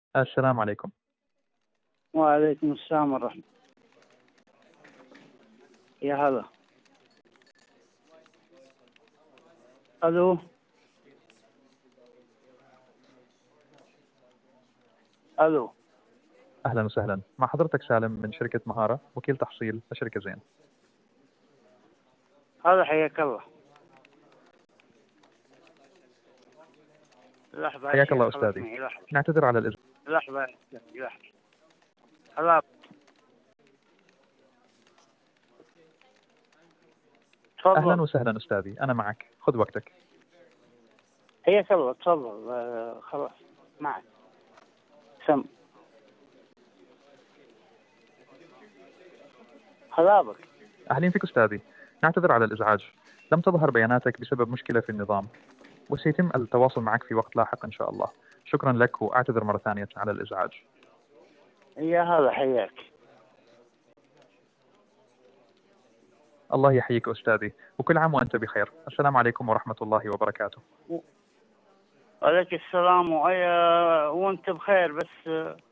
السلام عليكم. وعليكم السلام ورحمة. يا هلا. الو. الو. أهلا وسهلا، مع حضرتك سالم من شركة مهارة، وكيل تحصيل لشركة زين. هلا، حياك الله. لحظة يا حياك شيخ، الله خلص أستاذي، معي لحظة. نعتذر على الإزعاج. لحظة يا أستاذ، لحظة. هلا. أهلا تفضل. وسهلا أستاذي، أنا معك، خذ وقتك. حياك الله، تفضل. خلاص معك. سم. هلا بك. أهلين فيك أستاذي، نعتذر على الإزعاج. لم تظهر بياناتك بسبب مشكلة في النظام، وسيتم التواصل معك في وقت لاحق إن شاء الله. شكرا لك، وأعتذر مرة ثانية على الإزعاج. يا هلا، حياك. الله يحييك أستاذي، وكل عام وأنت بخير. السلام عليكم ورحمة الله وبركاته. وعليك السلام وأنت بخير. بس